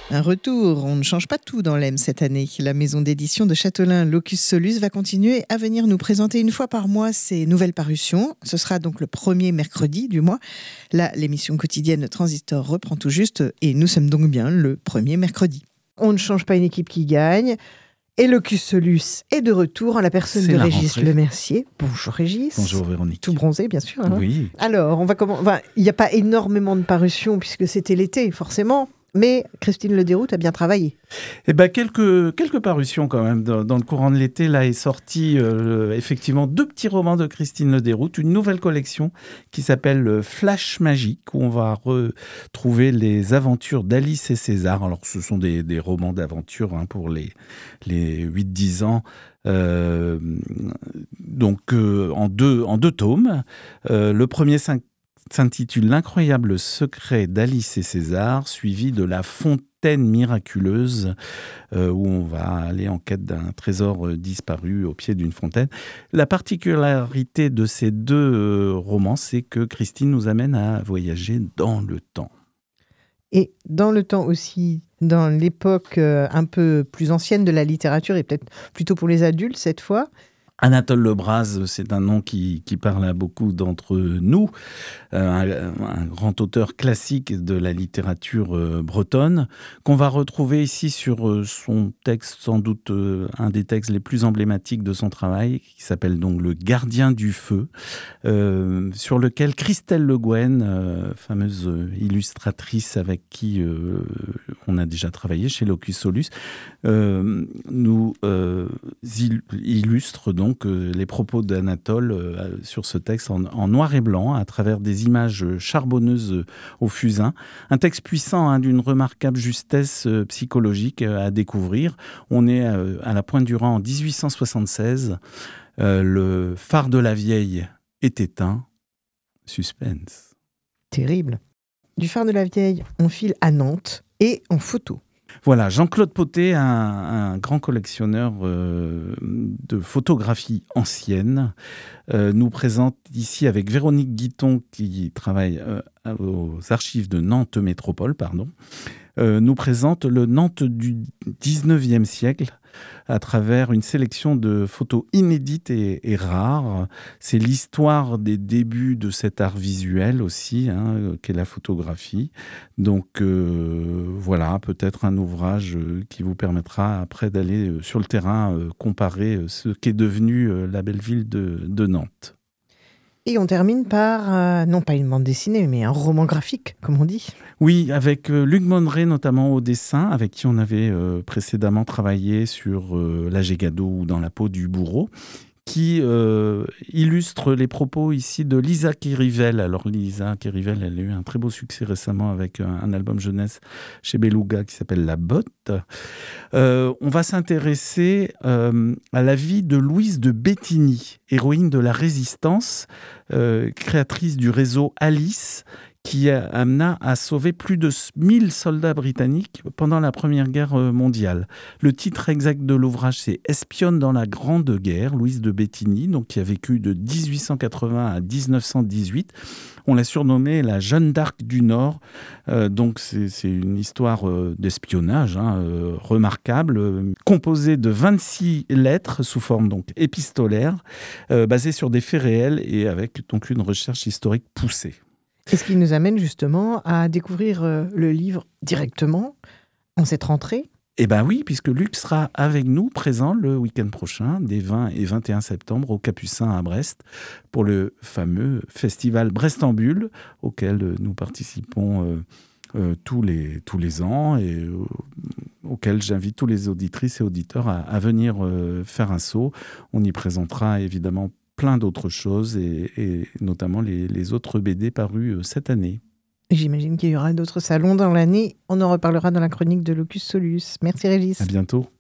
Un retour, on ne change pas tout dans l'EM cette année. La maison d'édition de Châtelain, Locus Solus, va continuer à venir nous présenter une fois par mois ses nouvelles parutions. Ce sera donc le premier mercredi du mois. Là, l'émission quotidienne Transistor reprend tout juste et nous sommes donc bien le premier mercredi. On ne change pas une équipe qui gagne. Et Locus Solus est de retour en la personne de Régis Lemercier. Bonjour Régis. Bonjour Véronique. Tout bronzé, bien sûr. Hein. Oui. Alors, il n'y a pas énormément de parutions puisque c'était l'été, forcément. Mais Christine Lederoute a bien travaillé. Eh ben, quelques parutions quand même. Dans le courant de l'été, là est sorti effectivement 2 petits romans de Christine Lederoute, une nouvelle collection qui s'appelle Flash Magique, où on va retrouver les aventures d'Alice et César. Alors ce sont des romans d'aventure pour les 8-10 ans. Donc en deux tomes. Le premier s'intitule L'incroyable secret d'Alice et César, suivi de La fontaine miraculeuse, où on va aller en quête d'un trésor disparu au pied d'une fontaine. La particularité de ces 2 romans, c'est que Christine nous amène à voyager dans le temps. Et dans le temps aussi, dans l'époque un peu plus ancienne de la littérature, et peut-être plutôt pour les adultes cette fois. Anatole Lebras, c'est un nom qui parle à beaucoup d'entre nous, un grand auteur classique de la littérature bretonne, qu'on va retrouver ici sur son texte, sans doute un des textes les plus emblématiques de son travail, qui s'appelle donc Le Gardien du Feu, sur lequel Christelle Le Guen, fameuse illustratrice avec qui on a déjà travaillé chez Locus Solus, nous illustre donc les propos d'Anatole sur ce texte en noir et blanc, à travers des images charbonneuses au fusain. Un texte puissant, d'une remarquable justesse psychologique à découvrir. On est à la pointe du rang en 1876. Le phare de la vieille est éteint. Suspense. Terrible. Du phare de la vieille, on file à Nantes et en photo. Voilà, Jean-Claude Potet, un grand collectionneur de photographies anciennes, nous présente ici avec Véronique Guiton, qui travaille aux archives de Nantes Métropole, nous présente le Nantes du 19e siècle à travers une sélection de photos inédites et rares. C'est l'histoire des débuts de cet art visuel aussi, qu'est la photographie. Donc voilà, peut-être un ouvrage qui vous permettra après d'aller sur le terrain comparer ce qu'est devenu la belle ville de Nantes. Et on termine par, non pas une bande dessinée, mais un roman graphique, comme on dit. Oui, avec Luc Monneret notamment au dessin, avec qui on avait précédemment travaillé sur La Gégado ou Dans la peau du bourreau, qui illustre les propos ici de Lisa Kirivel. Alors Lisa Kirivel, elle a eu un très beau succès récemment avec un album jeunesse chez Beluga qui s'appelle La Botte. On va s'intéresser à la vie de Louise de Béthigny, héroïne de la Résistance, créatrice du réseau Alice, qui amena à sauver plus de 1000 soldats britanniques pendant la Première Guerre mondiale. Le titre exact de l'ouvrage, c'est « Espionne dans la Grande Guerre », Louise de Béthigny, donc, qui a vécu de 1880 à 1918. On l'a surnommée la Jeanne d'Arc du Nord. Donc c'est une histoire d'espionnage remarquable, composée de 26 lettres sous forme donc épistolaire, basée sur des faits réels et avec donc une recherche historique poussée. Et ce qui nous amène justement à découvrir le livre directement en cette rentrée. Eh bien oui, puisque Luc sera avec nous, présent le week-end prochain, des 20 et 21 septembre, au Capucin à Brest, pour le fameux festival Brestambule, auquel nous participons tous les ans et auquel j'invite tous les auditrices et auditeurs à venir faire un saut. On y présentera évidemment plein d'autres choses et notamment les autres BD parus cette année. J'imagine qu'il y aura d'autres salons dans l'année. On en reparlera dans la chronique de Locus Solus. Merci Régis. À bientôt.